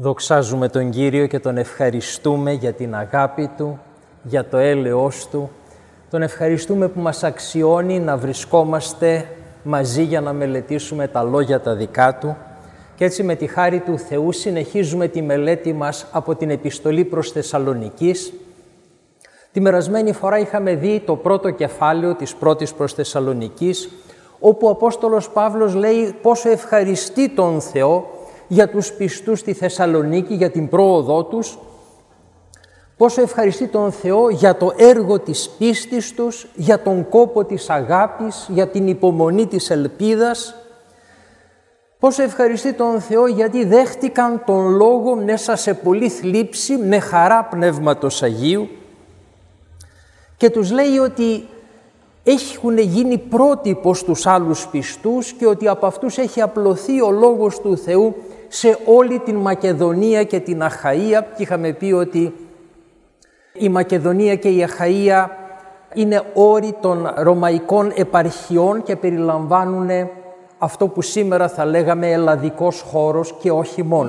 Δοξάζουμε τον Κύριο και τον ευχαριστούμε για την αγάπη Του, για το έλεος Του. Τον ευχαριστούμε που μας αξιώνει να βρισκόμαστε μαζί για να μελετήσουμε τα λόγια τα δικά Του. Και έτσι με τη χάρη του Θεού συνεχίζουμε τη μελέτη μας από την επιστολή προς Θεσσαλονικής. Τη περασμένη φορά είχαμε δει το πρώτο κεφάλαιο της πρώτης προς Θεσσαλονικής, όπου ο Απόστολος Παύλος λέει πόσο ευχαριστεί τον Θεό για τους πιστούς στη Θεσσαλονίκη, για την πρόοδό τους, πόσο ευχαριστεί τον Θεό για το έργο της πίστης τους, για τον κόπο της αγάπης, για την υπομονή της ελπίδας, πόσο ευχαριστεί τον Θεό γιατί δέχτηκαν τον Λόγο μέσα σε πολλή θλίψη, με χαρά Πνεύματος Αγίου, και τους λέει ότι έχουν γίνει πρότυπο στους άλλους πιστούς και ότι από αυτούς έχει απλωθεί ο Λόγος του Θεού σε όλη την Μακεδονία και την Αχαΐα. Και είχαμε πει ότι η Μακεδονία και η Αχαΐα είναι όροι των ρωμαϊκών επαρχιών και περιλαμβάνουν αυτό που σήμερα θα λέγαμε ελλαδικός χώρος και όχι μόνο.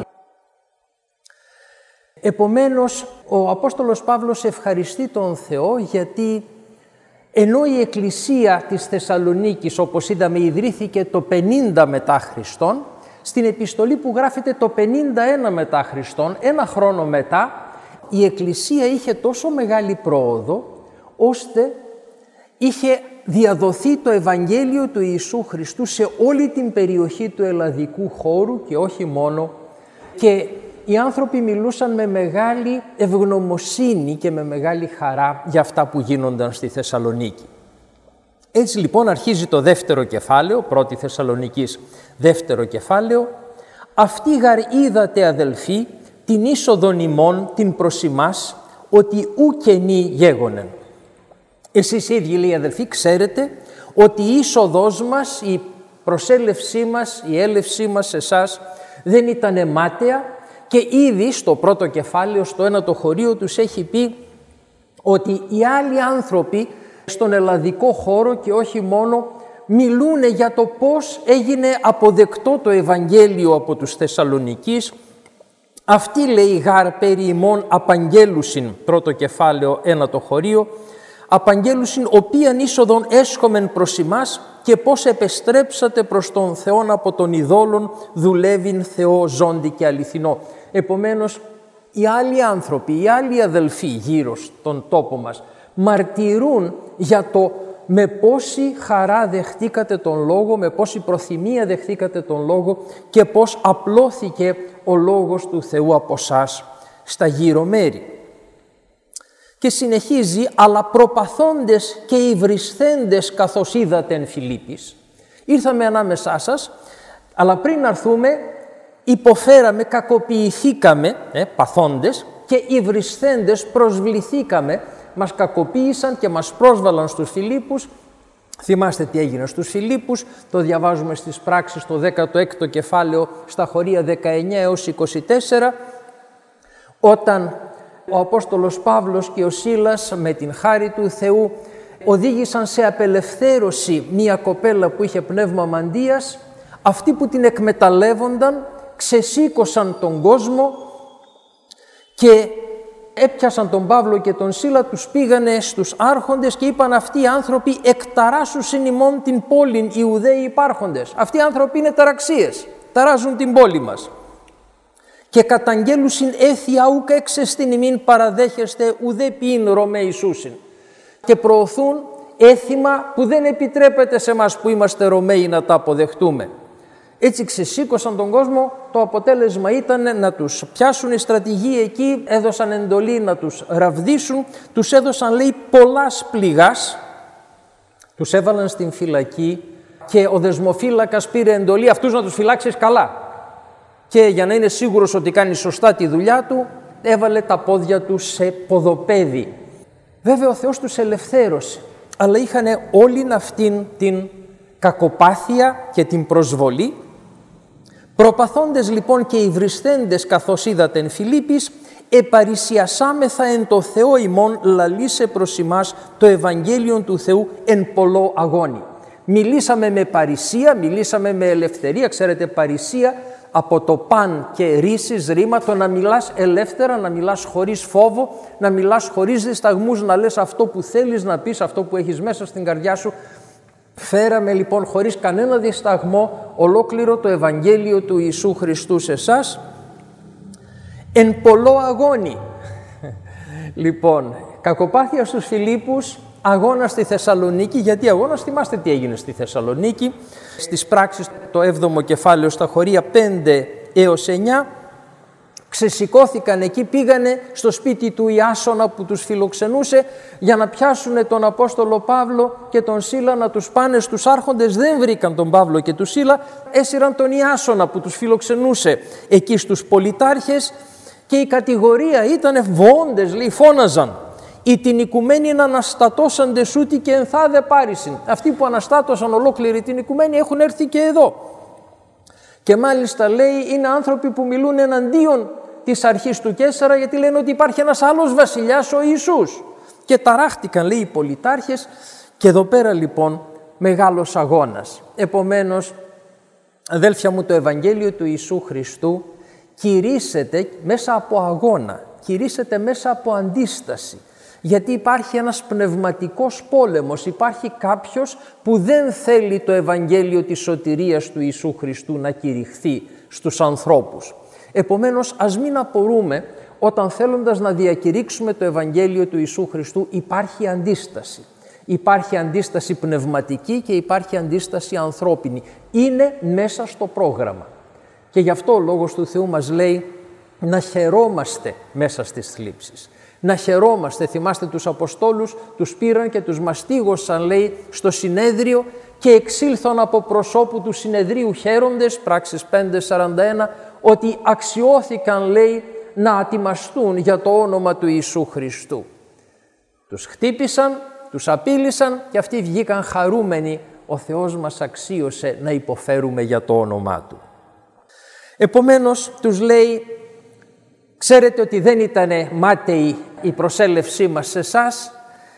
Επομένως, ο Απόστολος Παύλος ευχαριστεί τον Θεό γιατί ενώ η Εκκλησία της Θεσσαλονίκης, όπως είδαμε, ιδρύθηκε το 50 μετά Χριστόν, στην επιστολή που γράφεται το 51 μετά Χριστόν, ένα χρόνο μετά, η Εκκλησία είχε τόσο μεγάλη πρόοδο, ώστε είχε διαδοθεί το Ευαγγέλιο του Ιησού Χριστού σε όλη την περιοχή του ελλαδικού χώρου και όχι μόνο, και οι άνθρωποι μιλούσαν με μεγάλη ευγνωμοσύνη και με μεγάλη χαρά για αυτά που γίνονταν στη Θεσσαλονίκη. Έτσι λοιπόν αρχίζει το δεύτερο κεφάλαιο, πρώτη Θεσσαλονικής δεύτερο κεφάλαιο. «Αυτοί γαρ είδατε αδελφοί την είσοδον ημών την προς ημάς, ότι ου καινή γέγονεν». Εσείς οι ίδιοι, λέει, αδελφοί, ξέρετε ότι η είσοδός μας, η προσέλευσή μας, η έλευσή μας σε εσάς δεν ήταν μάταια, και ήδη στο πρώτο κεφάλαιο, στο ένατο χωρίο τους έχει πει ότι οι άλλοι άνθρωποι στον ελλαδικό χώρο και όχι μόνο μιλούν για το πώς έγινε αποδεκτό το Ευαγγέλιο από τους Θεσσαλονικείς. Αυτοί, λέει, γαρ περί ημών απαγγέλουσιν, πρώτο κεφάλαιο ένατο χωρίο, απαγγέλουσιν οποίαν είσοδον έσχομεν προς ημάς και πώς επεστρέψατε προς τον Θεόν από τον ειδόλων δουλεύειν Θεό ζώντι και αληθινό. Επομένως, οι άλλοι άνθρωποι, οι άλλοι αδελφοί γύρω στον τόπο μας μαρτυρούν για το με πόση χαρά δεχτήκατε τον Λόγο, με πόση προθυμία δεχτήκατε τον Λόγο και πώς απλώθηκε ο Λόγος του Θεού από εσάς στα γύρω μέρη. Και συνεχίζει, αλλά προπαθώντες και υβρισθέντες καθώς είδατε εν Φιλίππης. Ήρθαμε ανάμεσά σας, αλλά πριν έρθουμε υποφέραμε, κακοποιηθήκαμε, παθώντες, και υβρισθέντες προσβληθήκαμε. Μας κακοποίησαν και μας πρόσβαλαν στους Φιλίππους. Θυμάστε τι έγινε στους Φιλίππους, το διαβάζουμε στις πράξεις το 16ο κεφάλαιο στα χωρία 19 έως 24, όταν ο Απόστολος Παύλος και ο Σίλας με την χάρη του Θεού οδήγησαν σε απελευθέρωση μία κοπέλα που είχε πνεύμα μαντείας. Αυτοί που την εκμεταλλεύονταν ξεσήκωσαν τον κόσμο και έπιασαν τον Παύλο και τον Σίλα, τους πήγανε στους άρχοντες και είπαν αυτοί οι άνθρωποι εκταράσουσιν ημών την πόλην οι Ιουδαίοι υπάρχοντες. Αυτοί οι άνθρωποι είναι ταραξίες, ταράζουν την πόλη μας. Και καταγγέλουσιν έθια ουκ έξεστην ημίν παραδέχεστε ουδέ ποιήν Ρωμαίοι σούσιν. Και προωθούν έθιμα που δεν επιτρέπεται σε μας που είμαστε Ρωμαίοι να τα αποδεχτούμε. Έτσι ξεσήκωσαν τον κόσμο, το αποτέλεσμα ήταν να τους πιάσουν οι στρατηγοί εκεί, έδωσαν εντολή να τους ραβδίσουν, τους έδωσαν, λέει, πολλάς πληγάς, τους έβαλαν στην φυλακή και ο δεσμοφύλακας πήρε εντολή αυτούς να τους φυλάξεις καλά. Και για να είναι σίγουρος ότι κάνει σωστά τη δουλειά του, έβαλε τα πόδια του σε ποδοπέδι. Βέβαια ο Θεός τους ελευθέρωσε, αλλά είχαν όλη αυτήν την κακοπάθεια και την προσβολή. Προπαθώντες λοιπόν και υβρισθέντες καθώς είδατε εν Φιλίππης, επαρισιασάμεθα εν το Θεό ημών λαλήσε προς ημάς το Ευαγγέλιον του Θεού εν πολλό αγώνι. Μιλήσαμε με παρησία, μιλήσαμε με ελευθερία. Ξέρετε, παρησία από το παν και ρίσεις ρήμα, το να μιλάς ελεύθερα, να μιλάς χωρίς φόβο, να μιλάς χωρίς δισταγμούς, να λες αυτό που θέλεις να πεις, αυτό που έχεις μέσα στην καρδιά σου. Φέραμε λοιπόν χωρίς κανένα δισταγμό ολόκληρο το Ευαγγέλιο του Ιησού Χριστού σε εσάς. Εν πολλό αγώνι. Λοιπόν, κακοπάθεια στους Φιλίππους, αγώνα στη Θεσσαλονίκη. Γιατί αγώνας? Θυμάστε τι έγινε στη Θεσσαλονίκη. Στις πράξεις το 7ο κεφάλαιο στα χωρία 5 έως 9 ξεσηκώθηκαν εκεί, πήγανε στο σπίτι του Ιάσονα που τους φιλοξενούσε για να πιάσουν τον Απόστολο Παύλο και τον Σίλα, να τους πάνε στους άρχοντες. Δεν βρήκαν τον Παύλο και τον Σίλα, έσυραν τον Ιάσονα που τους φιλοξενούσε εκεί στους πολιτάρχες και η κατηγορία ήταν βόντες, λέει, φώναζαν. «Οι την οικουμένη να αναστατώσαντε σούτι και ενθάδε πάρισιν». Αυτοί που αναστάτωσαν ολόκληρη την οικουμένη έχουν έρθει και εδώ. Και μάλιστα λέει είναι άνθρωποι που μιλούν εναντίον της αρχής του Καίσαρα, γιατί λένε ότι υπάρχει ένας άλλος βασιλιάς, ο Ιησούς. Και ταράχτηκαν, λέει, οι πολιτάρχες, και εδώ πέρα λοιπόν μεγάλος αγώνας. Επομένως, αδέλφια μου, το Ευαγγέλιο του Ιησού Χριστού κηρύσσεται μέσα από αγώνα, κηρύσσεται μέσα από αντίσταση. Γιατί υπάρχει ένας πνευματικός πόλεμος, υπάρχει κάποιος που δεν θέλει το Ευαγγέλιο της σωτηρίας του Ιησού Χριστού να κηρυχθεί στους ανθρώπους. Επομένως, ας μην απορούμε όταν θέλοντας να διακηρύξουμε το Ευαγγέλιο του Ιησού Χριστού υπάρχει αντίσταση. Υπάρχει αντίσταση πνευματική και υπάρχει αντίσταση ανθρώπινη. Είναι μέσα στο πρόγραμμα. Και γι' αυτό ο Λόγος του Θεού μας λέει να χαιρόμαστε μέσα στις θλίψεις. Να χαιρόμαστε, θυμάστε τους Αποστόλους, τους πήραν και τους μαστίγωσαν, λέει, στο συνέδριο και εξήλθον από προσώπου του συνεδρίου χαίροντες, πράξεις 5:41, ότι αξιώθηκαν, λέει, να ατιμαστούν για το όνομα του Ιησού Χριστού. Τους χτύπησαν, τους απείλησαν και αυτοί βγήκαν χαρούμενοι. Ο Θεός μας αξίωσε να υποφέρουμε για το όνομά Του. Επομένως, τους λέει, ξέρετε ότι δεν ήταν μάταιη η προσέλευσή μας σε εσάς,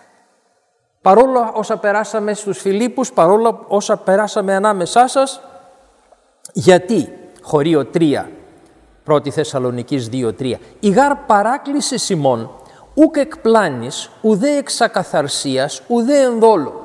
παρόλα όσα περάσαμε στους Φιλίππους, παρόλα όσα περάσαμε ανάμεσά σας, γιατί, χωρίο 3, 1 Θεσσαλονικής 2:3, «Η γάρ παράκληση ημών, ουκ εκ πλάνης, ουδέ εξ ακαθαρσίας, ουδέ ενδόλου».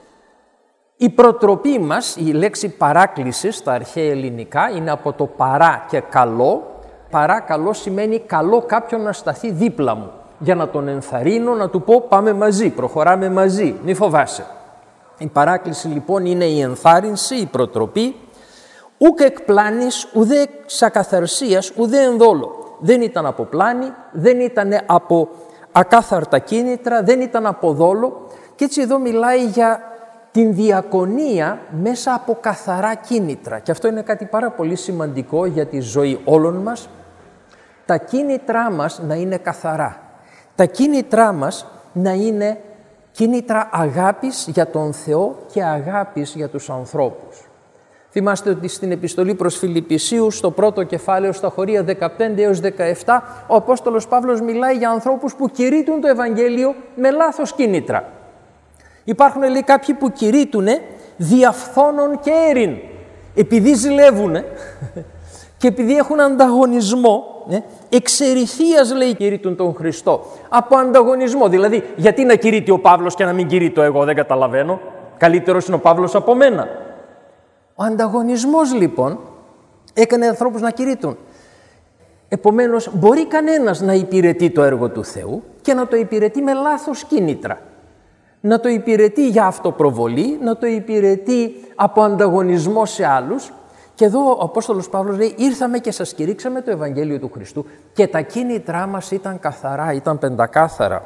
Η προτροπή μας, η λέξη παράκληση στα αρχαία ελληνικά, είναι από το παρά και καλό. Παρά καλό σημαίνει καλό κάποιον να σταθεί δίπλα μου, για να τον ενθαρρύνω, να του πω πάμε μαζί, προχωράμε μαζί, μη φοβάσαι. Η παράκληση λοιπόν είναι η ενθάρρυνση, η προτροπή. «Ουκ εκ πλάνης, ουδέ εξ ακαθαρσίας, ουδέ ενδόλο». Δεν ήταν από πλάνη, δεν ήταν από ακάθαρτα κίνητρα, δεν ήταν από δόλο. Και έτσι εδώ μιλάει για την διακονία μέσα από καθαρά κίνητρα. Και αυτό είναι κάτι πάρα πολύ σημαντικό για τη ζωή όλων μας. Τα κίνητρά μας να είναι καθαρά. Τα κίνητρά μας να είναι κίνητρα αγάπης για τον Θεό και αγάπης για τους ανθρώπους. Θυμάστε ότι στην επιστολή προς Φιλιππισίους, στο πρώτο κεφάλαιο, στα χωρία 15 έως 17, ο Απόστολος Παύλος μιλάει για ανθρώπους που κηρύττουν το Ευαγγέλιο με λάθος κίνητρα. Υπάρχουν, λέει, κάποιοι που κηρύττουνε διαφθόνων και έρην, επειδή ζηλεύουνε και επειδή έχουν ανταγωνισμό, εξερηθείας, λέει, κηρύττουν τον Χριστό. Από ανταγωνισμό, δηλαδή, γιατί να κηρύττει ο Παύλος και να μην κηρύττω εγώ, δεν καταλαβαίνω. Καλύτερος είναι ο Παύλος από μένα. Ο ανταγωνισμός, λοιπόν, έκανε ανθρώπους να κηρύττουν. Επομένως, μπορεί κανένας να υπηρετεί το έργο του Θεού και να το υπηρετεί με λάθος κίνητρα. Να το υπηρετεί για αυτοπροβολή, να το υπηρετεί από ανταγωνισμό σε άλλους. Και εδώ ο Απόστολος Παύλος λέει, ήρθαμε και σας κηρύξαμε το Ευαγγέλιο του Χριστού και τα κίνητρά μας ήταν καθαρά, ήταν πεντακάθαρα.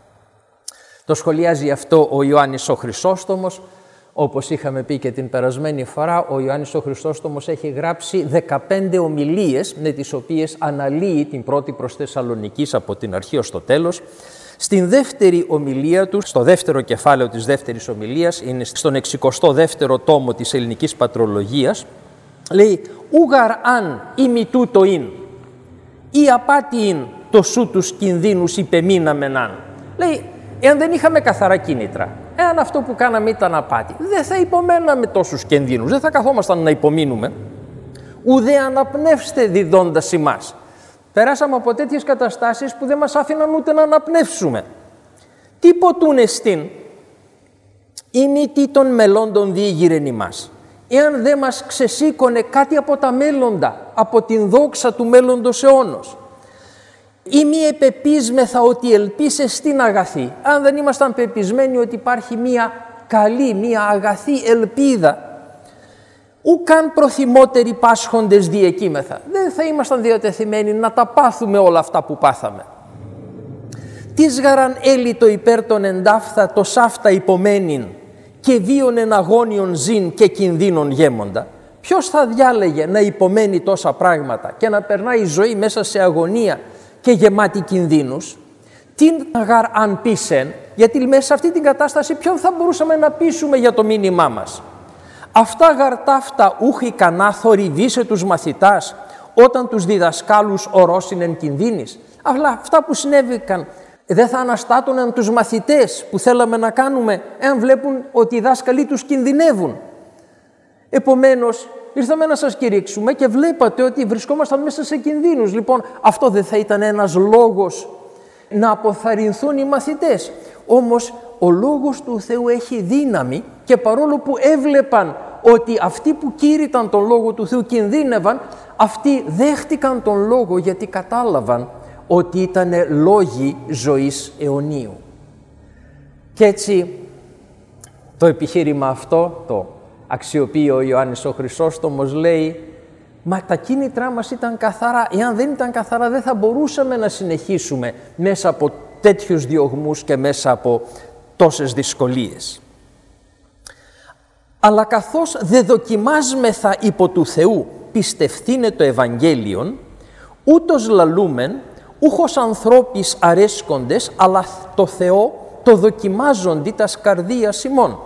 Το σχολιάζει αυτό ο Ιωάννης ο Χρυσόστομος. Όπως είχαμε πει και την περασμένη φορά, ο Ιωάννης ο Χρυσόστομος έχει γράψει 15 ομιλίες με τις οποίες αναλύει την πρώτη προς Θεσσαλονικής από την αρχή ως το τέλος. Στην δεύτερη ομιλία του, στο δεύτερο κεφάλαιο της δεύτερης ομιλίας, είναι στον 62ο τόμο της ελληνικής πατρολογίας, λέει «Ούγαρ αν ημιτού το ειν, ή απάτη ειν το σου τους κινδύνους υπεμείναμεν αν». Λέει, εάν δεν είχαμε καθαρά κίνητρα, εάν αυτό που κάναμε ήταν απάτη, δεν θα υπομέναμε τόσους κινδύνους, δεν θα καθόμασταν να υπομείνουμε. ουδέ αναπνεύστε διδώντας ημάς. Περάσαμε από τέτοιες καταστάσεις που δεν μας άφηναν ούτε να αναπνεύσουμε. Τι ποτούν εστίν, ή μη τι των μελλόντων διήγηρεν ημάς. Εάν δεν μας ξεσήκωνε κάτι από τα μέλλοντα, από την δόξα του μέλλοντος αιώνος. Ή μη επεπίσμεθα ότι ελπίσε στην αγαθή. Αν δεν ήμασταν πεπισμένοι ότι υπάρχει μία καλή, μία αγαθή ελπίδα, ουκαν προθυμότεροι πάσχοντες διεκείμεθα. Δεν θα ήμασταν διατεθειμένοι να τα πάθουμε όλα αυτά που πάθαμε. Τις γαραν έλιτο υπέρ των εντάφθα το σάφτα υπομένην και βίων εν αγώνιον ζήν και κινδύνων γέμοντα. Ποιος θα διάλεγε να υπομένει τόσα πράγματα και να περνάει η ζωή μέσα σε αγωνία και γεμάτη κινδύνους? Τι γαρ αν πείσεν, γιατί μέσα σε αυτή την κατάσταση ποιον θα μπορούσαμε να πείσουμε για το μήνυμά μας? Αυτά γαρτάφτα ούχοι κανά θορυβήσε τους μαθητάς όταν τους διδασκάλους ορόσυνεν κινδύνης. Αλλά αυτά που συνέβηκαν δεν θα αναστάτωναν τους μαθητές που θέλαμε να κάνουμε εάν βλέπουν ότι οι δάσκαλοι τους κινδυνεύουν? Επομένως, ήρθαμε να σας κηρύξουμε και βλέπατε ότι βρισκόμασταν μέσα σε κινδύνους. Λοιπόν, αυτό δεν θα ήταν ένας λόγος να αποθαρρυνθούν οι μαθητές? Όμως, ο λόγος του Θεού έχει δύναμη και παρόλο που έβλεπαν ότι αυτοί που κήρυταν τον λόγο του Θεού κινδύνευαν, αυτοί δέχτηκαν τον λόγο γιατί κατάλαβαν ότι ήταν λόγοι ζωής αιωνίου. Και έτσι το επιχείρημα αυτό το αξιοποιεί ο Ιωάννης ο Χρυσόστομος, λέει «Μα τα κίνητρά μας ήταν καθαρά, εάν δεν ήταν καθαρά δεν θα μπορούσαμε να συνεχίσουμε μέσα από τέτοιους διωγμούς και μέσα από τόσες δυσκολίες. Αλλά καθώς δεν δοκιμάσμεθα υπό του Θεού πιστευθύνε το Ευαγγέλιον, ούτως λαλούμεν, ούχος ανθρώπης αρέσκοντες, αλλά το Θεό το δοκιμάζοντι τας καρδίας ημών».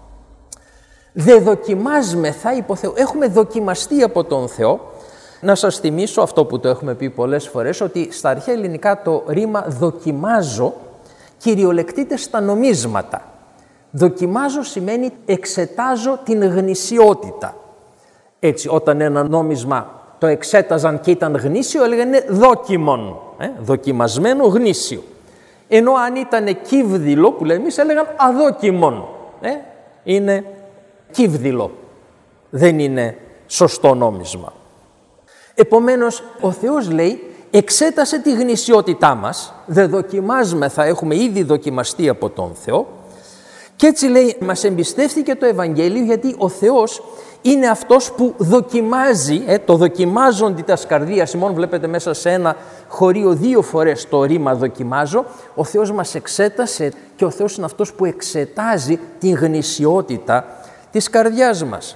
Δεν δοκιμάσμεθα υπό Θεού. Έχουμε δοκιμαστεί από τον Θεό. Να σας θυμίσω αυτό που το έχουμε πει πολλές φορές, ότι στα αρχαία ελληνικά το ρήμα «δοκιμάζω» κυριολεκτείται στα νομίσματα. Δοκιμάζω σημαίνει εξετάζω την γνησιότητα. Έτσι, όταν ένα νόμισμα το εξέταζαν και ήταν γνήσιο, έλεγαν δόκιμον, δοκιμασμένο γνήσιο. Ενώ αν ήταν κύβδηλο, που λέμε εμείς, έλεγαν αδόκιμον, είναι κύβδηλο, δεν είναι σωστό νόμισμα. Επομένως, ο Θεός λέει, εξέτασε τη γνησιότητά μας, δεν δοκιμάζουμε, θα έχουμε ήδη δοκιμαστεί από τον Θεό, και έτσι λέει, μας εμπιστεύτηκε το Ευαγγέλιο, γιατί ο Θεός είναι αυτός που δοκιμάζει, το δοκιμάζοντι τας καρδίας ημών. Βλέπετε μέσα σε ένα χωρίο 2 φορές το ρήμα δοκιμάζω. Ο Θεός μας εξέτασε και ο Θεός είναι αυτός που εξετάζει την γνησιότητα της καρδιάς μας.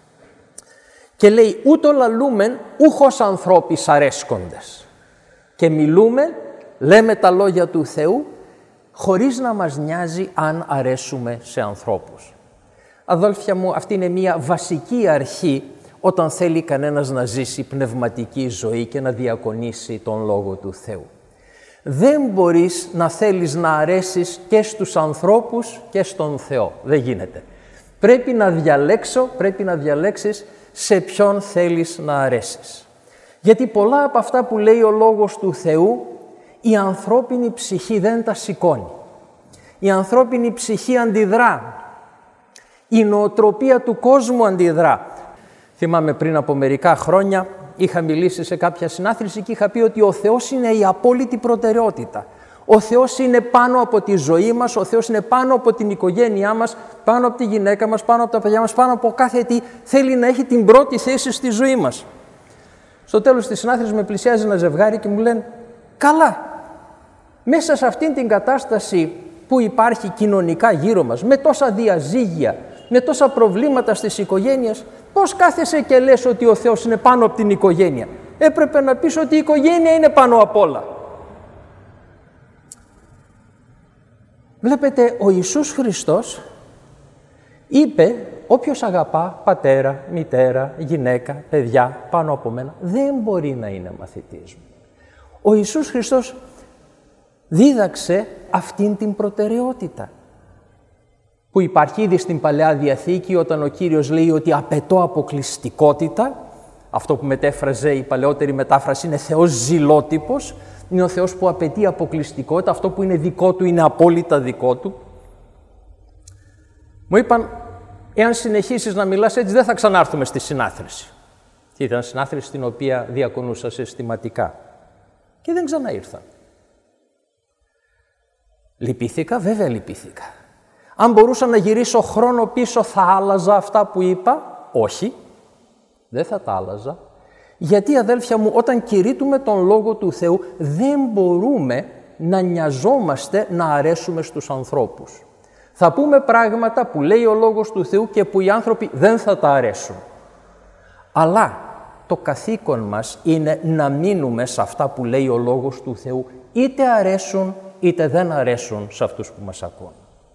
Και λέει ούτω λαλούμεν ούχος ανθρώπης αρέσκοντες. Και μιλούμε, λέμε τα λόγια του Θεού χωρίς να μας νοιάζει αν αρέσουμε σε ανθρώπους. Αδόλφια μου, αυτή είναι μια βασική αρχή όταν θέλει κανένας να ζήσει πνευματική ζωή και να διακονήσει τον Λόγο του Θεού. Δεν μπορείς να θέλεις να αρέσεις και στους ανθρώπους και στον Θεό. Δεν γίνεται. Πρέπει να διαλέξεις σε ποιον θέλεις να αρέσεις. Γιατί πολλά από αυτά που λέει ο Λόγος του Θεού, η ανθρώπινη ψυχή δεν τα σηκώνει. Η ανθρώπινη ψυχή αντιδρά. Η νοοτροπία του κόσμου αντιδρά. Θυμάμαι πριν από μερικά χρόνια είχα μιλήσει σε κάποια συνάθρηση και είχα πει ότι ο Θεός είναι η απόλυτη προτεραιότητα. Ο Θεός είναι πάνω από τη ζωή μας, ο Θεός είναι πάνω από την οικογένειά μας, πάνω από τη γυναίκα μας, πάνω από τα παιδιά μας, πάνω από κάθε τι. Θέλει να έχει την πρώτη θέση στη ζωή μας. Στο τέλος της συνάθρησης με πλησιάζει ένα ζευγάρι και μου λένε «Καλά, μέσα σε αυτήν την κατάσταση που υπάρχει κοινωνικά γύρω μας, με τόσα διαζύγια, με τόσα προβλήματα στις οικογένειες, πώς κάθεσαι και λες ότι ο Θεός είναι πάνω από την οικογένεια? Έπρεπε να πεις ότι η οικογένεια είναι πάνω απ' όλα». Βλέπετε, ο Ιησούς Χριστός είπε όποιος αγαπά πατέρα, μητέρα, γυναίκα, παιδιά πάνω από μένα δεν μπορεί να είναι μαθητής μου. Ο Ιησούς Χριστός δίδαξε αυτήν την προτεραιότητα που υπάρχει ήδη στην Παλαιά Διαθήκη όταν ο Κύριος λέει ότι απαιτώ αποκλειστικότητα, Αυτό που μετέφραζε η παλαιότερη μετάφραση είναι Θεός ζηλότυπος, είναι ο Θεός που απαιτεί αποκλειστικότητα, αυτό που είναι δικό του είναι απόλυτα δικό του. Μου είπαν, εάν συνεχίσεις να μιλάς έτσι δεν θα ξανάρθουμε στη συνάθρηση. Και ήταν συνάθρηση την οποία διακονούσα συστηματικά. Και δεν ξαναήρθαν. Λυπήθηκα, βέβαια λυπήθηκα. Αν μπορούσα να γυρίσω χρόνο πίσω θα άλλαζα αυτά που είπα? Όχι, δεν θα τα άλλαζα. Γιατί αδέλφια μου, όταν κηρύττουμε τον Λόγο του Θεού δεν μπορούμε να νοιαζόμαστε να αρέσουμε στους ανθρώπους. Θα πούμε πράγματα που λέει ο Λόγος του Θεού και που οι άνθρωποι δεν θα τα αρέσουν. Αλλά το καθήκον μας είναι να μείνουμε σε αυτά που λέει ο Λόγος του Θεού, είτε αρέσουν είτε δεν αρέσουν σε αυτούς που μας ακούν.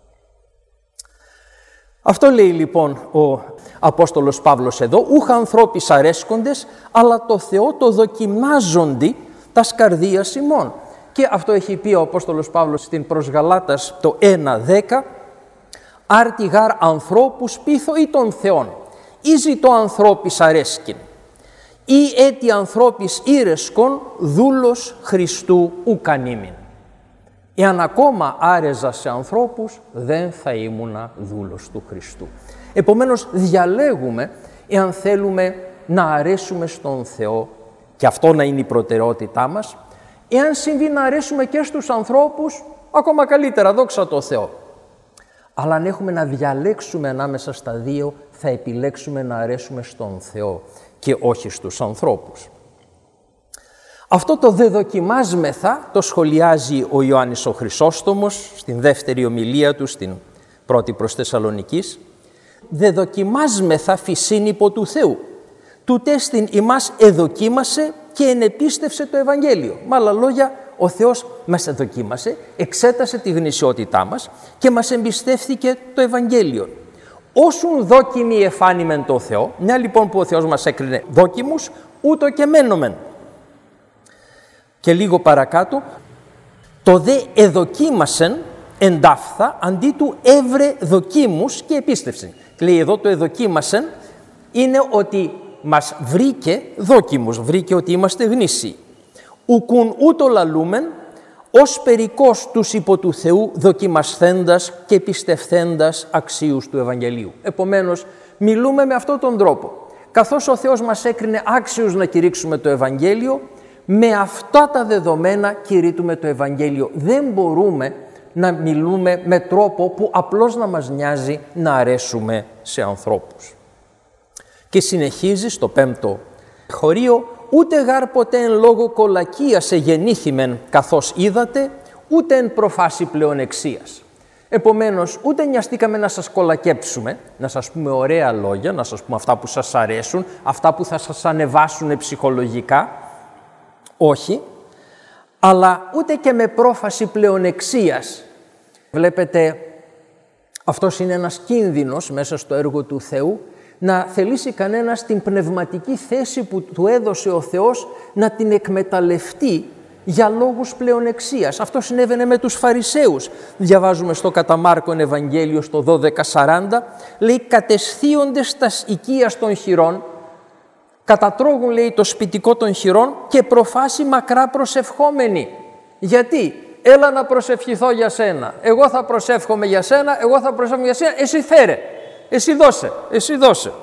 Αυτό λέει λοιπόν ο Απόστολος Παύλος εδώ, ούχα ανθρώπις αρέσκοντες, αλλά το Θεό το δοκιμάζοντι τας καρδίας ημών. Και αυτό έχει πει ο Απόστολος Παύλος στην προς Γαλάτας το 1:10, άρτι γάρ ανθρώπους πείθω ή των Θεών, ή ζητώ ανθρώπις αρέσκην, ή έτι ανθρώπις ήρεσκον δούλος Χριστού ουκανήμην. Εάν ακόμα άρεζα σε ανθρώπους, δεν θα ήμουνα δούλος του Χριστού. Επομένως, διαλέγουμε εάν θέλουμε να αρέσουμε στον Θεό, και αυτό να είναι η προτεραιότητά μας. Εάν συμβεί να αρέσουμε και στους ανθρώπους, ακόμα καλύτερα, δόξα τω Θεώ. Αλλά αν έχουμε να διαλέξουμε ανάμεσα στα δύο, θα επιλέξουμε να αρέσουμε στον Θεό και όχι στους ανθρώπους. Αυτό το «δε δοκιμάσμεθα» το σχολιάζει ο Ιωάννης ο Χρυσόστομος στην δεύτερη ομιλία του, στην πρώτη προς Θεσσαλονικής. «Δε δοκιμάσμεθα φυσήν υπό του Θεού, τούτεστιν ημάς εδοκίμασε και ενεπίστευσε το Ευαγγέλιο». Με άλλα λόγια, ο Θεός μας εδοκίμασε, εξέτασε τη γνησιότητά μας και μας εμπιστεύθηκε το Ευαγγέλιο. Όσουν δόκιμοι εφάνημεν το Θεό, μια λοιπόν που ο Θεός μας έκρινε δόκιμους, ούτω και μένομεν. Και λίγο παρακάτω, το δε εδοκίμασεν εντάφθα αντί του έβρε δοκίμους και επίστευσεν. Λέει εδώ το εδοκίμασεν είναι ότι μας βρήκε δόκιμους, βρήκε ότι είμαστε γνήσιοι. Ουκουν ούτω λαλούμεν ως περικός τους υπό του Θεού δοκιμασθέντας και πιστευθέντας αξίους του Ευαγγελίου. Επομένως, μιλούμε με αυτόν τον τρόπο. Καθώς ο Θεός μας έκρινε άξιους να κηρύξουμε το Ευαγγέλιο, με αυτά τα δεδομένα κηρύττουμε το Ευαγγέλιο. Δεν μπορούμε να μιλούμε με τρόπο που απλώς να μας νοιάζει να αρέσουμε σε ανθρώπους. Και συνεχίζει στο 5ο χωρίο, ούτε γάρ ποτέ εν λόγω κολακίας εγεννήθημεν καθώς είδατε, ούτε εν προφάση πλεονεξίας. Επομένως, ούτε νοιαστήκαμε να σας κολακέψουμε, να σας πούμε ωραία λόγια, να σας πούμε αυτά που σας αρέσουν, αυτά που θα σας ανεβάσουν ψυχολογικά, όχι, αλλά ούτε και με πρόφαση πλεονεξίας. Βλέπετε, αυτός είναι ένας κίνδυνος μέσα στο έργο του Θεού, να θελήσει κανένας την πνευματική θέση που του έδωσε ο Θεός να την εκμεταλλευτεί για λόγους πλεονεξίας. Αυτό συνέβαινε με τους Φαρισαίους. Διαβάζουμε στο κατά Μάρκον Ευαγγέλιο στο 12:40, λέει «Κατεσθίοντες τας οικίας των χειρών, κατατρώγουν, λέει, το σπιτικό των χειρών και προφάσει μακρά προσευχόμενοι». Γιατί? Έλα να προσευχηθώ για σένα. Εγώ θα προσεύχομαι για σένα, εγώ θα προσεύχομαι για σένα, εσύ φέρε. Εσύ δώσε, εσύ δώσε.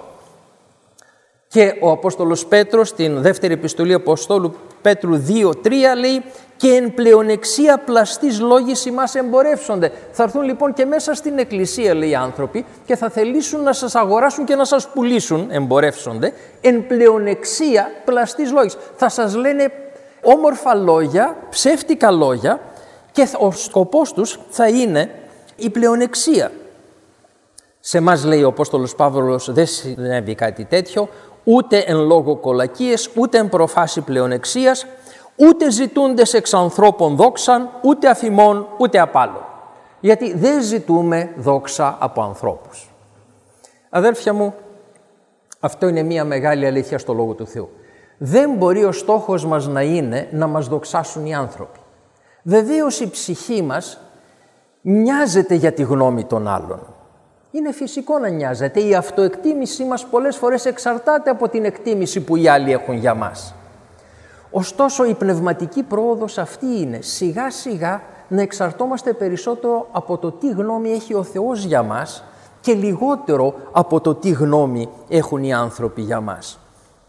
Και ο Απόστολος Πέτρος στην δεύτερη επιστολή Αποστόλου Πέτρου 2:3 λέει «Και εν πλεονεξία πλαστής λόγης ημάς εμπορεύσονται». Θα έρθουν λοιπόν και μέσα στην εκκλησία, λέει, οι άνθρωποι και θα θελήσουν να σας αγοράσουν και να σας πουλήσουν, εμπορεύσονται, εν πλεονεξία πλαστής λόγης. Θα σας λένε όμορφα λόγια, ψεύτικα λόγια και ο σκοπός τους θα είναι η πλεονεξία. Σε εμάς, λέει ο Απόστολος Παύλος, δεν συνέβη κάτι τέτοιο, ούτε εν λόγω κολακίες, ούτε εν προφάση πλεονεξίας, ούτε ζητούντες εξ ανθρώπων δόξαν, ούτε αφημών, ούτε απ' άλλο. Γιατί δεν ζητούμε δόξα από ανθρώπους. Αδέρφια μου, αυτό είναι μια μεγάλη αλήθεια στο Λόγο του Θεού. Δεν μπορεί ο στόχος μας να είναι να μας δοξάσουν οι άνθρωποι. Βεβαίως η ψυχή μας μοιάζεται για τη γνώμη των άλλων. Είναι φυσικό να νοιάζεται. Η αυτοεκτίμησή μας πολλές φορές εξαρτάται από την εκτίμηση που οι άλλοι έχουν για μας. Ωστόσο, η πνευματική πρόοδος αυτή είναι σιγά σιγά να εξαρτώμαστε περισσότερο από το τι γνώμη έχει ο Θεός για μας και λιγότερο από το τι γνώμη έχουν οι άνθρωποι για μας.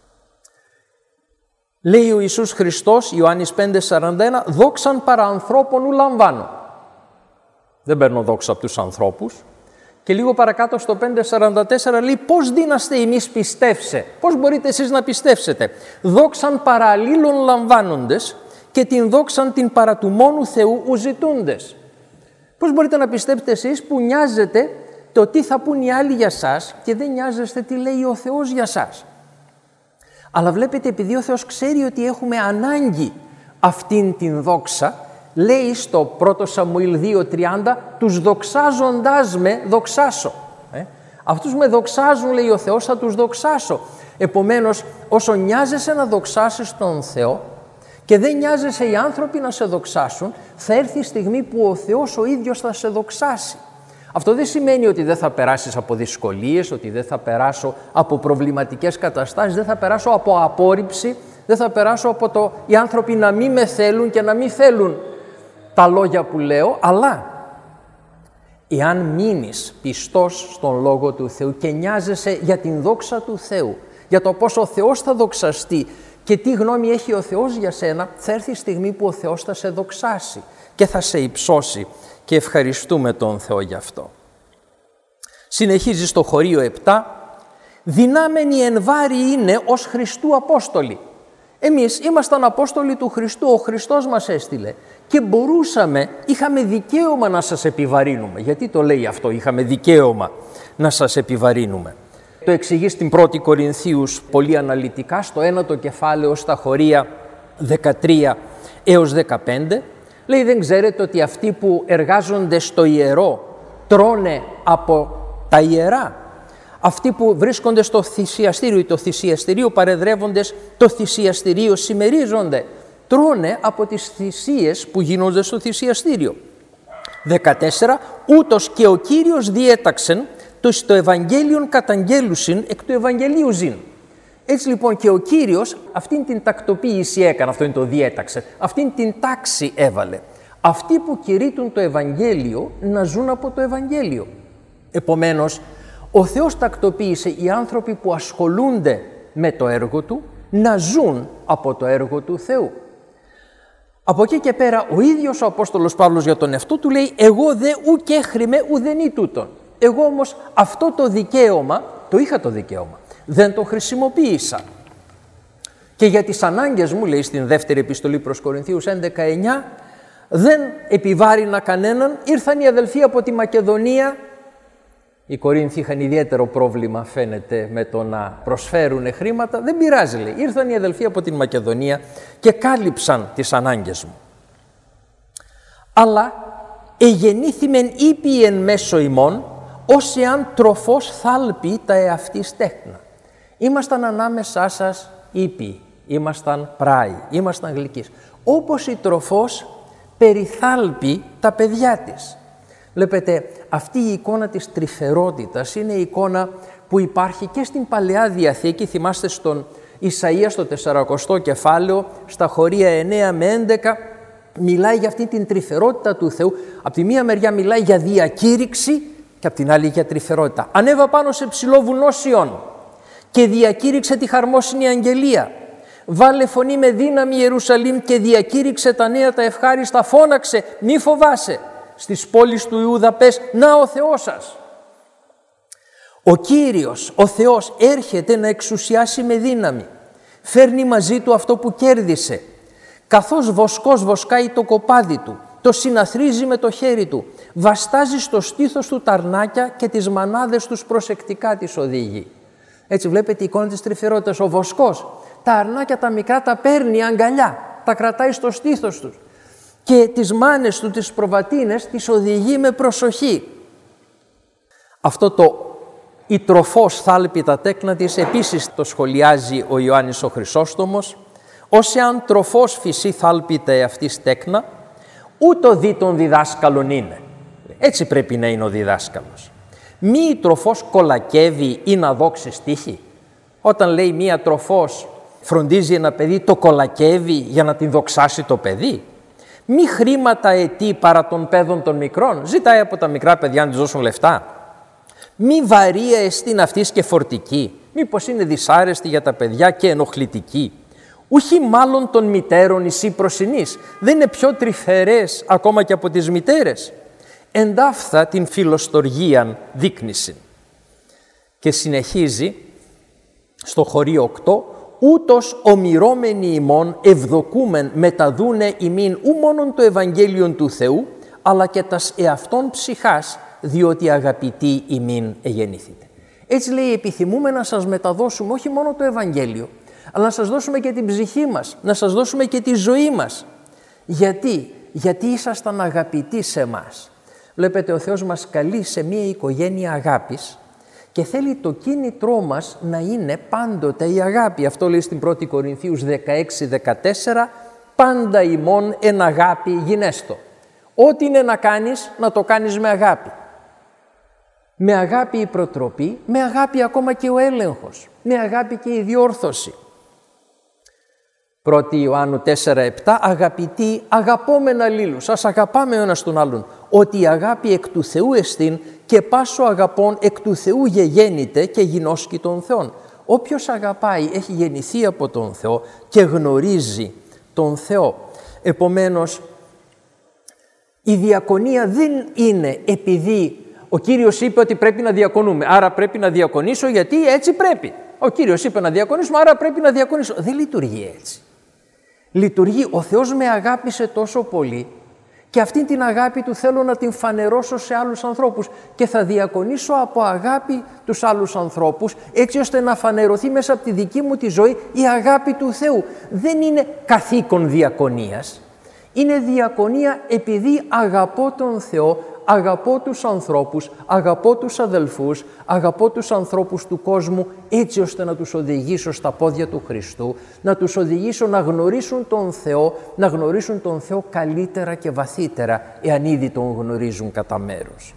Λέει ο Ιησούς Χριστός, Ιωάννης 5,41, «Δόξαν παρά ανθρώπων ου λαμβάνω». Δεν παίρνω δόξα από τους ανθρώπους. Και λίγο παρακάτω στο 5,44 λέει, «Πώς δίναστε εμείς πιστεύσε». Πώς μπορείτε εσείς να πιστεύσετε. «Δόξαν παρά αλλήλων λαμβάνοντες και την δόξαν την παρά του μόνου Θεού ου ζητούντες». Πώς μπορείτε να πιστέψετε εσείς που νοιάζετε το τι θα πούν οι άλλοι για σας και δεν νοιάζεστε τι λέει ο Θεός για σας. Αλλά βλέπετε, επειδή ο Θεός ξέρει ότι έχουμε ανάγκη αυτήν την δόξα, λέει στο 1 Σαμουήλ 2,30, «Τους δοξάζοντάς με δοξάσω». Αυτούς με δοξάζουν, λέει ο Θεός, θα τους δοξάσω. Επομένως, όσο νοιάζεσαι να δοξάσεις τον Θεό και δεν νοιάζεσαι οι άνθρωποι να σε δοξάσουν, θα έρθει η στιγμή που ο Θεός ο ίδιος θα σε δοξάσει. Αυτό δεν σημαίνει ότι δεν θα περάσεις από δυσκολίες, ότι δεν θα περάσω από προβληματικές καταστάσεις, δεν θα περάσω από απόρριψη, δεν θα περάσω από το οι άνθρωποι να μην με θέλουν και να μην θέλουν τα λόγια που λέω, αλλά εάν μείνεις πιστός στον Λόγο του Θεού και νοιάζεσαι για την δόξα του Θεού, για το πώς ο Θεός θα δοξαστεί και τι γνώμη έχει ο Θεός για σένα, θα έρθει η στιγμή που ο Θεός θα σε δοξάσει και θα σε υψώσει και ευχαριστούμε τον Θεό γι' αυτό. Συνεχίζει στο χωρίο 7, «Δυνάμενοι εν βάρη είναι ως Χριστού Απόστολοι». Εμείς ήμασταν Απόστολοι του Χριστού, ο Χριστός μας έστειλε και είχαμε δικαίωμα να σας επιβαρύνουμε. Γιατί το λέει αυτό, είχαμε δικαίωμα να σας επιβαρύνουμε. Το εξηγεί στην 1η Κορινθίους πολύ αναλυτικά, στο 1ο κεφάλαιο, στα χωρία 13 έως 15. Λέει, δεν ξέρετε ότι αυτοί που εργάζονται στο ιερό τρώνε από τα ιερά. Αυτοί που βρίσκονται στο θυσιαστήριο ή το θυσιαστηρίο παρεδρεύοντες, το θυσιαστηρίο συμμερίζονται. Τρώνε από τις θυσίες που γίνονται στο θυσιαστήριο. 14. Ούτως και ο Κύριος διέταξεν το Ευαγγέλιον καταγγέλουσιν εκ του Ευαγγελίου ζήν. Έτσι λοιπόν και ο Κύριος αυτήν την τακτοποίηση έκανε, αυτό είναι το διέταξε, αυτήν την τάξη έβαλε. Αυτοί που κηρύττουν το Ευαγγέλιο να ζουν από το Ευαγγέλιο. Επομένως, ο Θεός τακτοποίησε οι άνθρωποι που ασχολούνται με το έργο Του να ζουν από το έργο του Θεού. Από εκεί και πέρα ο ίδιος ο Απόστολος Παύλος για τον εαυτό του λέει «Εγώ δε ουκ έχριμε ουδενή τούτον». Εγώ όμως αυτό το δικαίωμα, το είχα το δικαίωμα, δεν το χρησιμοποίησα. Και για τις ανάγκες μου, λέει στην δεύτερη επιστολή προς Κορινθίους 11:9, δεν επιβάρυνα κανέναν, ήρθαν οι αδελφοί από τη Μακεδονία. Οι Κορίνθοι είχαν ιδιαίτερο πρόβλημα, φαίνεται, με το να προσφέρουν χρήματα. Δεν πειράζει, λέει. Ήρθαν οι αδελφοί από την Μακεδονία και κάλυψαν τις ανάγκες μου. Αλλά εγεννήθημεν ήπιοι εν μέσω ημών, ως εάν τροφός θάλπει τα εαυτής τέκνα. Ήμασταν ανάμεσά σας ήπιοι, ήμασταν πράοι, ήμασταν γλυκείς. Όπως η τροφός περιθάλπει τα παιδιά της. Βλέπετε, αυτή η εικόνα της τρυφερότητας είναι η εικόνα που υπάρχει και στην Παλαιά Διαθήκη. Θυμάστε στον Ισαΐα στο 40ο κεφάλαιο, στα χωρία 9 με 11, μιλάει για αυτή την τρυφερότητα του Θεού. Από τη μία μεριά μιλάει για διακήρυξη και από την άλλη για τρυφερότητα. Ανέβα πάνω σε ψηλό βουνό Σιών και διακήρυξε τη χαρμόσυνη αγγελία. Βάλε φωνή με δύναμη Ιερουσαλήμ και διακήρυξε τα νέα τα ευχάριστα. Φώναξε, μη φοβάσαι. Στις πόλεις του Ιούδα πες, να ο Θεός σας. Ο Κύριος, ο Θεός, έρχεται να εξουσιάσει με δύναμη. Φέρνει μαζί του αυτό που κέρδισε. Καθώς βοσκός βοσκάει το κοπάδι του, το συναθρίζει με το χέρι του, βαστάζει στο στήθος του τα αρνάκια και τις μανάδες τους προσεκτικά τις οδηγεί. Έτσι βλέπετε η εικόνα της τρυφερότητας. Ο βοσκός τα αρνάκια τα μικρά τα παίρνει αγκαλιά, τα κρατάει στο στήθος τους και τις μάνες του, τις προβατίνες, τις οδηγεί με προσοχή. Αυτό το «η τροφός θάλπει τα τέκνα της» επίσης το σχολιάζει ο Ιωάννης ο Χρυσόστομος, «ως εάν τροφός φυσί θάλπητε εαυτής τέκνα, ούτω δι τον διδάσκαλον είναι». Έτσι πρέπει να είναι ο διδάσκαλος. Μη η τροφός κολακεύει ή να δόξεις τύχη. Όταν λέει μία τροφός φροντίζει ένα παιδί, το κολακεύει για να την δοξάσει το παιδί. Μη χρήματα αιτεί παρά των παιδών των μικρών. Ζητάει από τα μικρά παιδιά να τους δώσουν λεφτά. Μη βαρία εστίν αυτής και φορτική. Μήπως είναι δυσάρεστη για τα παιδιά και ενοχλητική. Ούχι μάλλον των μητέρων εσύ προσινείς. Δεν είναι πιο τρυφερές ακόμα και από τις μητέρες. Εντάφθα την φιλοστοργίαν δείκνησιν. Και συνεχίζει στο χωρίο 8. Ούτως ομοιρώμενοι ημών ευδοκούμεν μεταδούνε ημίν ου μόνον το Ευαγγέλιον του Θεού, αλλά και τας εαυτόν ψυχάς, διότι αγαπητοί ημίν εγεννήθητε. Έτσι λέει, επιθυμούμε να σας μεταδώσουμε όχι μόνο το Ευαγγέλιο, αλλά να σας δώσουμε και την ψυχή μας, να σας δώσουμε και τη ζωή μας. Γιατί ήσασταν αγαπητοί σε εμάς. Βλέπετε, ο Θεός μας καλεί σε μια οικογένεια αγάπης και θέλει το κίνητρό μας να είναι πάντοτε η αγάπη. Αυτό λέει στην 1η Κορινθίους 16-14, πάντα ημών εν αγάπη γινέστο. Ό,τι είναι να κάνεις, να το κάνεις με αγάπη. Με αγάπη η προτροπή, με αγάπη ακόμα και ο έλεγχος, με αγάπη και η διόρθωση. 1η Ιωάννου 4-7, αγαπητοί, αγαπώμεν αλλήλους, ας αγαπάμε ο ένας τον άλλον, ότι η αγάπη εκ του Θεού εστίν και πάσο αγαπών εκ του Θεού γεγέννηται και γινώσκει τον Θεόν. Όποιος αγαπάει έχει γεννηθεί από τον Θεό και γνωρίζει τον Θεό. Επομένως, η διακονία δεν είναι επειδή ο Κύριος είπε ότι πρέπει να διακονούμε, άρα πρέπει να διακονήσω γιατί έτσι πρέπει. Ο Κύριος είπε να διακονήσουμε, άρα πρέπει να διακονήσω. Δεν λειτουργεί έτσι. Λειτουργεί, ο Θεός με αγάπησε τόσο πολύ και αυτή την αγάπη του θέλω να την φανερώσω σε άλλους ανθρώπους και θα διακονήσω από αγάπη τους άλλους ανθρώπους έτσι ώστε να φανερωθεί μέσα από τη δική μου τη ζωή η αγάπη του Θεού. Δεν είναι καθήκον διακονίας, είναι διακονία επειδή αγαπώ τον Θεό, αγαπώ τους ανθρώπους, αγαπώ τους αδελφούς, αγαπώ τους ανθρώπους του κόσμου έτσι ώστε να τους οδηγήσω στα πόδια του Χριστού, να τους οδηγήσω να γνωρίσουν τον Θεό, να γνωρίσουν τον Θεό καλύτερα και βαθύτερα, εάν ήδη τον γνωρίζουν κατά μέρος.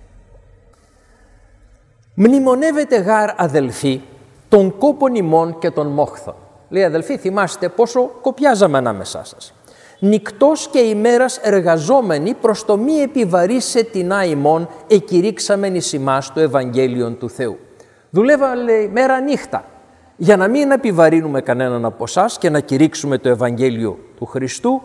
Μνημονεύετε γάρ αδελφοί των κόπων ημών και των μόχθων. Λέει, αδελφοί, θυμάστε πόσο κοπιάζαμε ανάμεσά σας. Νυκτός και ημέρας εργαζόμενοι προς το μη επιβαρύσε τεινά ημών εκηρύξαμεν εις ημάς το Ευαγγέλιον του Θεού. Δουλεύαμε, λέει, μέρα νύχτα για να μην επιβαρύνουμε κανέναν από εσάς και να κηρύξουμε το Ευαγγέλιο του Χριστού.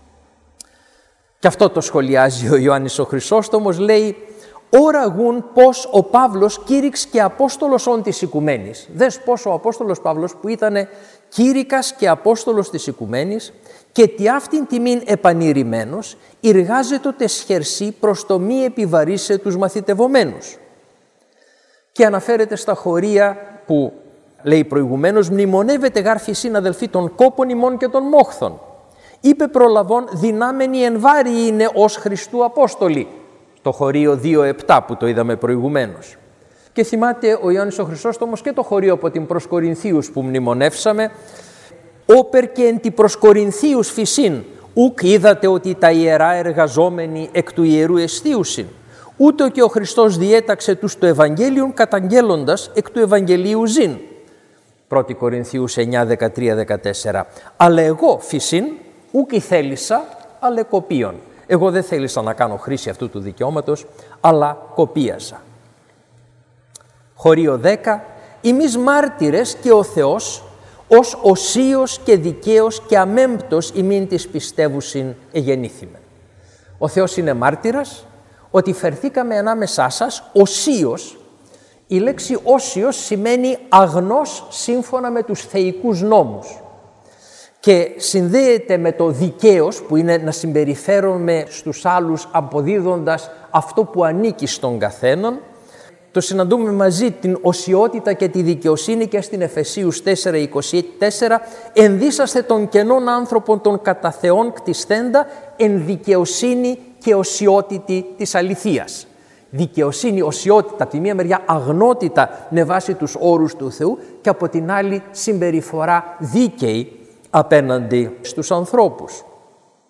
Και αυτό το σχολιάζει ο Ιωάννης ο Χρυσόστομος, λέει, όραγουν πως ο Παύλος κήρυξ και Απόστολος όν της Οικουμένης. Δες πως ο Απόστολος Παύλος που ήταν κήρυκας και Απόστολος της Οικουμένης και τι αυτήν τιμήν επανηρημένος εργάζεται τεσχερσί προς το μη επιβαρύσε τους μαθητευομένους. Και αναφέρεται στα χωρία που λέει προηγουμένως, μνημονεύεται γάρ φυσίν αδελφοί των κόπων ημών και των μόχθων. Είπε προλαβών, δυνάμενοι εν βάρη είναι ως Χριστού Απόστολοι. Το χωρίο 2.7 που το είδαμε προηγουμένως. Και θυμάται ο Ιωάννης ο Χρυσόστομος και το χωρίο από την προς Κορινθίους που μνημονεύσαμε. Όπερ και εν τη προς Κορινθίους φυσίν, ουκ είδατε ότι τα ιερά εργαζόμενοι εκ του ιερού εστίουσιν. Ούτε και ο Χριστός διέταξε τους το Ευαγγέλιον καταγγέλλοντας εκ του Ευαγγελίου ζήν. 1 Κορινθίους 9, 13, 14. Αλλά εγώ φυσίν, ουκ θέλησα, αλλά κοπίων. Εγώ δεν θέλησα να κάνω χρήση αυτού του δικαιώματος, αλλά κοπίασα. Χωρίο 10. Ημείς μάρτυρες και ο Θεός, ως οσίος και δικαίος και αμέμπτος ημίν της πιστεύουσιν εγεννήθημεν. Ο Θεός είναι μάρτυρας ότι φερθήκαμε ανάμεσά σας οσίος. Η λέξη όσιος σημαίνει αγνός σύμφωνα με τους θεϊκούς νόμους και συνδέεται με το δικαίος που είναι να συμπεριφέρομαι στους άλλους αποδίδοντας αυτό που ανήκει στον καθέναν. Το συναντούμε μαζί την οσιότητα και τη δικαιοσύνη και στην Εφεσίους 4:24 ενδύσαστε των κενών άνθρωπων των κατά Θεόν κτισθέντα εν δικαιοσύνη και οσιότητη της αληθείας. Δικαιοσύνη, οσιότητα, από τη μία μεριά αγνότητα με βάση τους όρους του Θεού και από την άλλη συμπεριφορά δίκαιη απέναντι στους ανθρώπους.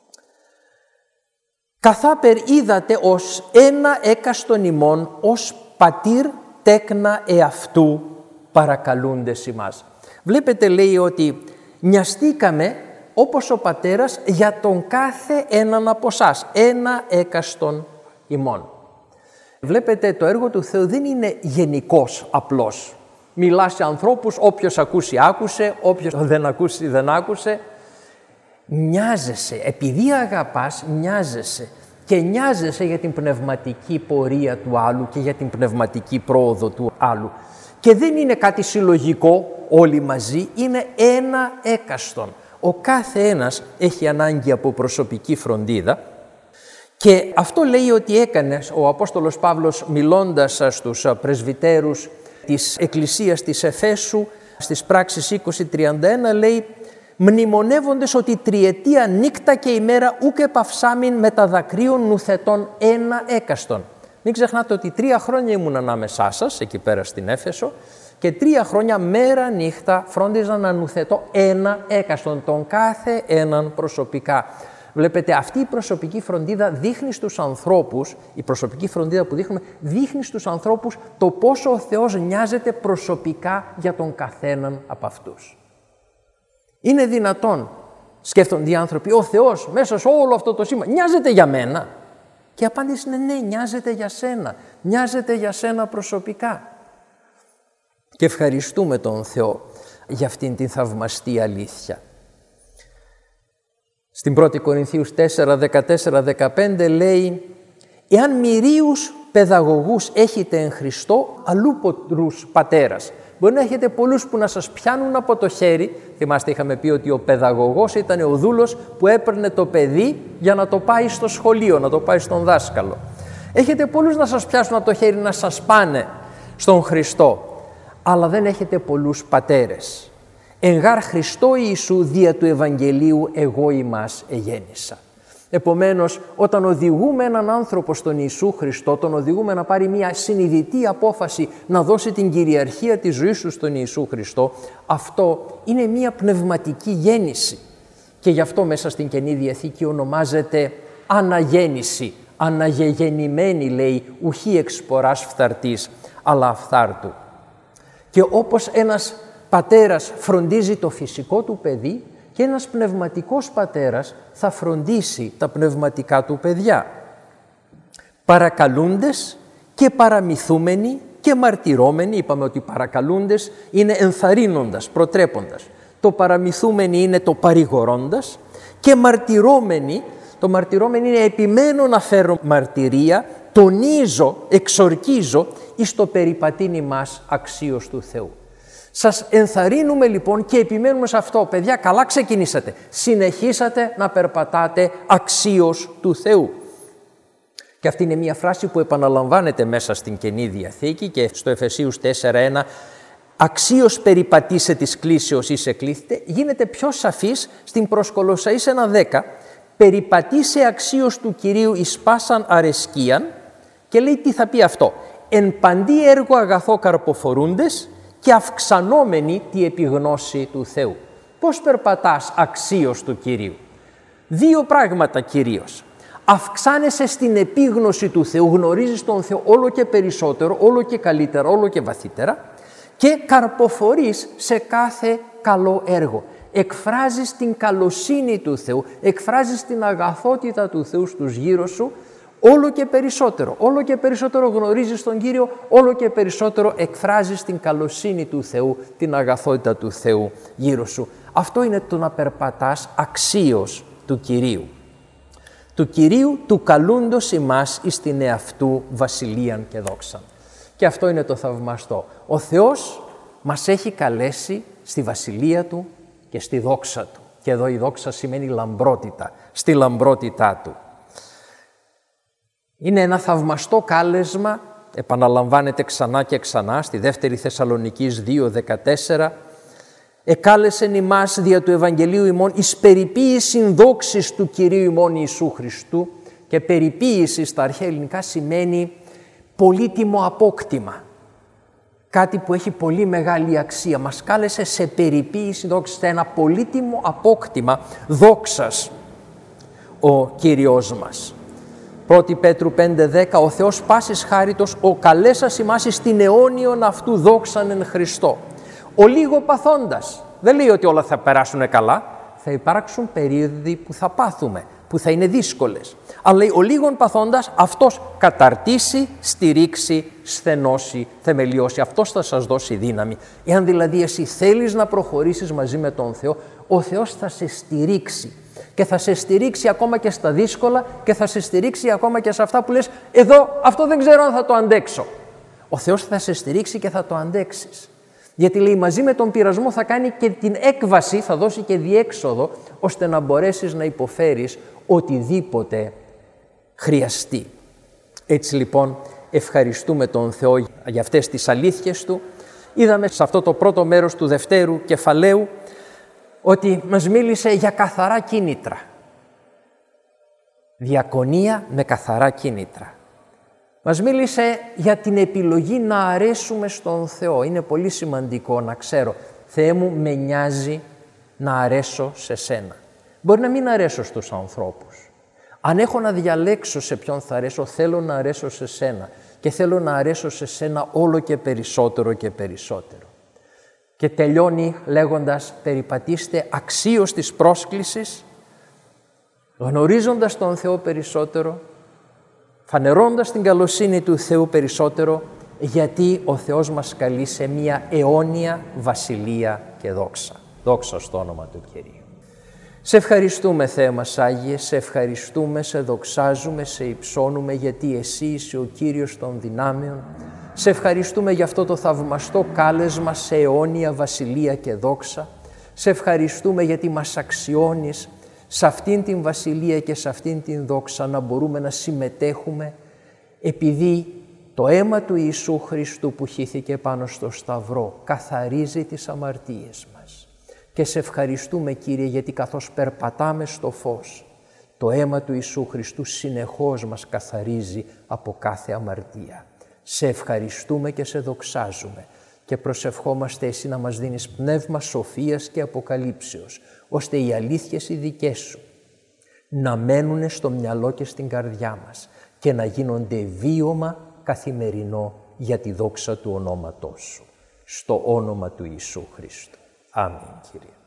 Καθάπερ είδατε ως ένα έκαστον ημών ως πατήρ τέκνα εαυτού παρακαλούντες ημάς. Βλέπετε, λέει, ότι νοιαστήκαμε όπως ο Πατέρας για τον κάθε έναν από εσάς, ένα έκαστον ημών. Βλέπετε, το έργο του Θεού δεν είναι γενικός απλώς. Μιλά σε ανθρώπους, όποιος ακούσει άκουσε, όποιος δεν ακούσει δεν άκουσε. Νοιάζεσαι, επειδή αγαπάς, νοιάζεσαι και νοιάζεσαι για την πνευματική πορεία του άλλου και για την πνευματική πρόοδο του άλλου. Και δεν είναι κάτι συλλογικό όλοι μαζί, είναι ένα έκαστον. Ο κάθε ένας έχει ανάγκη από προσωπική φροντίδα και αυτό λέει ότι έκανε ο Απόστολος Παύλος μιλώντας στους πρεσβυτέρους της Εκκλησίας της Εφέσου στις πράξεις 20:31, λέει «Μνημονεύοντες ότι τριετία νύκτα και ημέρα ούκ επαυσάμιν με τα δακρύων νουθετών ένα έκαστον». Μην ξεχνάτε ότι 3 χρόνια ήμουν ανάμεσά σας, εκεί πέρα στην Έφεσο, και 3 χρόνια μέρα νύχτα φρόντιζα να νουθετώ ένα έκαστον, τον κάθε έναν προσωπικά. Βλέπετε, αυτή η προσωπική φροντίδα δείχνει στους ανθρώπους, η προσωπική φροντίδα που δείχνουμε, δείχνει στους ανθρώπους το πόσο ο Θεός νοιάζεται προσωπικά για τον καθέναν από αυτούς. Είναι δυνατόν, σκέφτονται οι άνθρωποι, ο Θεός μέσα σε όλο αυτό το σήμα νοιάζεται για μένα? Και η απάντηση είναι ναι, νοιάζεται για σένα, νοιάζεται για σένα προσωπικά. Και ευχαριστούμε τον Θεό για αυτήν την θαυμαστή αλήθεια. Στην 1η Κορινθίους 4, 14, 15 λέει «Εάν μυρίους παιδαγωγούς έχετε εν Χριστώ, αλλούποτρους πατέρας». Μπορεί να έχετε πολλούς που να σας πιάνουν από το χέρι. Θυμάστε, είχαμε πει ότι ο παιδαγωγός ήταν ο δούλος που έπαιρνε το παιδί για να το πάει στο σχολείο, να το πάει στον δάσκαλο. Έχετε πολλούς να σας πιάσουν από το χέρι, να σας πάνε στον Χριστό. Αλλά δεν έχετε πολλούς πατέρες. «Εν γάρ Χριστό Ιησού δια του Ευαγγελίου εγώ ημάς εγέννησα». Επομένως, όταν οδηγούμε έναν άνθρωπο στον Ιησού Χριστό, τον οδηγούμε να πάρει μια συνειδητή απόφαση να δώσει την κυριαρχία της ζωής του στον Ιησού Χριστό, αυτό είναι μια πνευματική γέννηση. Και γι' αυτό μέσα στην Καινή Διαθήκη ονομάζεται αναγέννηση. Αναγεγεννημένη, λέει, ουχή εξ σποράς φθαρτής, αλλά αφθάρτου. Και όπως ένας πατέρας φροντίζει το φυσικό του παιδί, και ένας πνευματικός πατέρας θα φροντίσει τα πνευματικά του παιδιά. Παρακαλούντες και παραμυθούμενοι και μαρτυρώμενοι. Είπαμε ότι παρακαλούντες είναι ενθαρρύνοντας, προτρέποντας. Το παραμυθούμενοι είναι το παρηγορώντας και μαρτυρώμενοι, το μαρτυρώμενοι είναι επιμένω να φέρω μαρτυρία, τονίζω, εξορκίζω εις το περιπατήν μας αξίως του Θεού. Σας ενθαρρύνουμε λοιπόν και επιμένουμε σε αυτό. Παιδιά, καλά ξεκινήσατε. Συνεχίσατε να περπατάτε αξίως του Θεού. Και αυτή είναι μια φράση που επαναλαμβάνεται μέσα στην Καινή Διαθήκη και στο Εφεσίους 4:1. Αξίως περιπατήσε της κλήσεως εις εκλήθητε. Γίνεται πιο σαφής στην προς Κολοσσαείς 1:10. Περιπατήσε αξίως του Κυρίου εις πάσαν αρεσκίαν. Και λέει τι θα πει αυτό. Εν παντή έργο αγαθό καρποφορούντες και αυξανόμενη τη επιγνώση του Θεού. Πώς περπατάς αξίως του Κυρίου? 2 πράγματα κυρίως. Αυξάνεσαι στην επίγνωση του Θεού, γνωρίζεις τον Θεό όλο και περισσότερο, όλο και καλύτερα, όλο και βαθύτερα και καρποφορείς σε κάθε καλό έργο. Εκφράζεις την καλοσύνη του Θεού, εκφράζεις την αγαθότητα του Θεού στους γύρω σου, όλο και περισσότερο γνωρίζεις τον Κύριο, όλο και περισσότερο εκφράζεις την καλοσύνη του Θεού, την αγαθότητα του Θεού γύρω σου. Αυτό είναι το να περπατάς αξίως του Κυρίου. Του Κυρίου του καλούντος ημάς εις την εαυτού βασιλείαν και δόξαν. Και αυτό είναι το θαυμαστό. Ο Θεός μας έχει καλέσει στη βασιλεία Του και στη δόξα Του. Και εδώ η δόξα σημαίνει λαμπρότητα, στη λαμπρότητά Του. Είναι ένα θαυμαστό κάλεσμα, επαναλαμβάνεται ξανά και ξανά στη 2η Θεσσαλονικής 2:14. «Εκάλεσεν ημάς δια του Ευαγγελίου ημών εις περιποίησιν δόξης του Κυρίου ημών Ιησού Χριστού». Και περιποίηση στα αρχαία ελληνικά σημαίνει πολύτιμο απόκτημα. Κάτι που έχει πολύ μεγάλη αξία. Μας κάλεσε σε περιποίηση δόξης, σε ένα πολύτιμο απόκτημα δόξας ο Κύριος μας. 1 Πέτρου 5:10, ο Θεός πάσης χάριτος, ο καλέσας ημάς εις την αιώνιον αυτού δόξαν εν Χριστώ. Ο λίγο παθώντας, δεν λέει ότι όλα θα περάσουν καλά, θα υπάρξουν περίοδοι που θα πάθουμε, που θα είναι δύσκολες. Αλλά λέει, ο λίγον παθώντας, αυτός καταρτήσει, στηρίξει, σθενώσει, θεμελιώσει. Αυτός θα σας δώσει δύναμη. Εάν δηλαδή εσύ θέλεις να προχωρήσεις μαζί με τον Θεό, ο Θεός θα σε στηρίξει. Και θα σε στηρίξει ακόμα και στα δύσκολα και θα σε στηρίξει ακόμα και σε αυτά που λες, εδώ αυτό δεν ξέρω αν θα το αντέξω. Ο Θεός θα σε στηρίξει και θα το αντέξεις. Γιατί λέει, μαζί με τον πειρασμό θα κάνει και την έκβαση, θα δώσει και διέξοδο, ώστε να μπορέσεις να υποφέρεις οτιδήποτε χρειαστεί. Έτσι λοιπόν ευχαριστούμε τον Θεό για αυτές τις αλήθειες Του. Είδαμε σε αυτό το πρώτο μέρος του δευτέρου κεφαλαίου ότι μας μίλησε για καθαρά κίνητρα. Διακονία με καθαρά κίνητρα. Μας μίλησε για την επιλογή να αρέσουμε στον Θεό. Είναι πολύ σημαντικό να ξέρω, Θεέ μου, με νοιάζει να αρέσω σε Σένα. Μπορεί να μην αρέσω στους ανθρώπους. Αν έχω να διαλέξω σε ποιον θα αρέσω, θέλω να αρέσω σε Σένα. Και θέλω να αρέσω σε Σένα όλο και περισσότερο και περισσότερο. Και τελειώνει λέγοντας, περιπατήστε αξίως της πρόσκλησης, γνωρίζοντας τον Θεό περισσότερο, φανερώντας την καλοσύνη του Θεού περισσότερο, γιατί ο Θεός μας καλεί σε μια αιώνια βασιλεία και δόξα. Δόξα στο όνομα του Κυρίου. Σε ευχαριστούμε, Θεέ μας Άγιε, σε ευχαριστούμε, σε δοξάζουμε, σε υψώνουμε, γιατί Εσύ είσαι ο Κύριος των δυνάμεων. Σε ευχαριστούμε για αυτό το θαυμαστό κάλεσμα σε αιώνια βασιλεία και δόξα. Σε ευχαριστούμε γιατί μας αξιώνεις σε αυτήν την βασιλεία και σε αυτήν την δόξα να μπορούμε να συμμετέχουμε, επειδή το αίμα του Ιησού Χριστού που χύθηκε πάνω στο Σταυρό καθαρίζει τις αμαρτίες μας. Και σε ευχαριστούμε, Κύριε, γιατί καθώς περπατάμε στο φως, το αίμα του Ιησού Χριστού συνεχώς μας καθαρίζει από κάθε αμαρτία. Σε ευχαριστούμε και σε δοξάζουμε και προσευχόμαστε Εσύ να μας δίνεις πνεύμα σοφίας και αποκαλύψεως, ώστε οι αλήθειες οι δικές Σου να μένουν στο μυαλό και στην καρδιά μας και να γίνονται βίωμα καθημερινό για τη δόξα του ονόματός Σου. Στο όνομα του Ιησού Χριστού. Αμήν, Κύριε.